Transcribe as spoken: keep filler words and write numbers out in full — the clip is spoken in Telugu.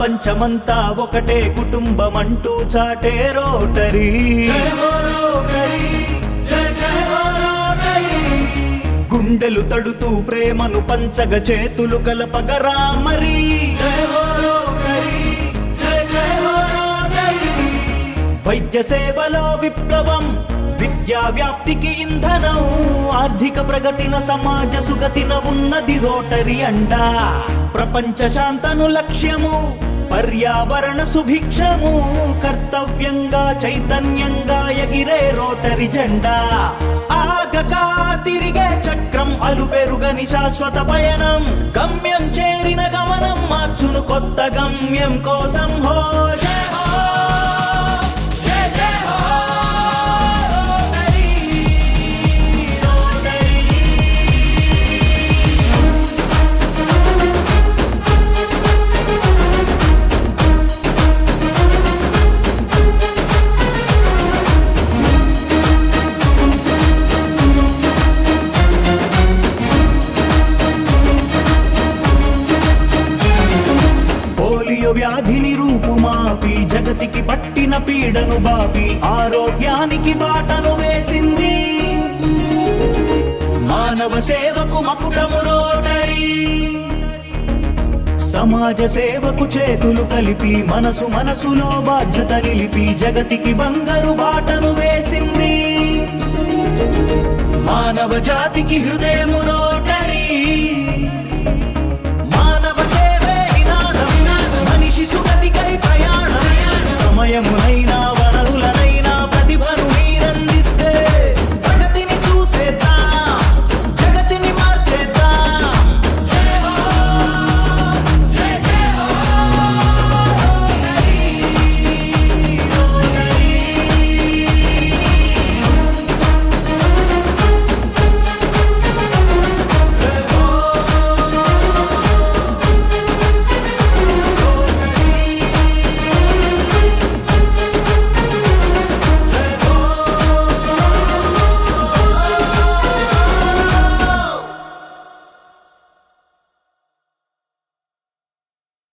ప్రపంచమంతా ఒకటే కుటుంబమంటూ చాటే రోటరీ. గుండెలు తడుతూ ప్రేమను పంచగ చేతులు కలపగరా మరి. వైద్య సేవలో విప్లవం, విద్యా వ్యాప్తికి ఇంధనం, ఆర్థిక ప్రగతిన సమాజ సుగతిన ఉన్నది రోటరీ అండా. ప్రపంచ శాంతను లక్ష్యము, పర్యావరణ సుభిక్షము, కర్తవ్యంగా చైతన్యంగా ఎగిరే రోటరీ జెండా. ఆగగా తిరిగే చక్రం, అలుపెరుగని శాశ్వత పయనం, గమ్యం చేరిన గమనం మార్చును కొత్త గమ్యం కోసం. హో జయ హో, జయ జయ హో రోటరీ, రోటరీ. పోలియో వ్యాధిని రూపుమాపి, జగతికి పట్టిన పీడను బాపి, ఆరోగ్యానికి బాటను వేసింది. మానవ సేవకు మకుటము రోటరీ. సమాజ సేవకు చేతులు కలిపి, మనసు మనసులో బాధ్యత నిలిపి, జగతికి బంగారు బాటను వేసింది. మానవ జాతికి హృదయము రోటరీ.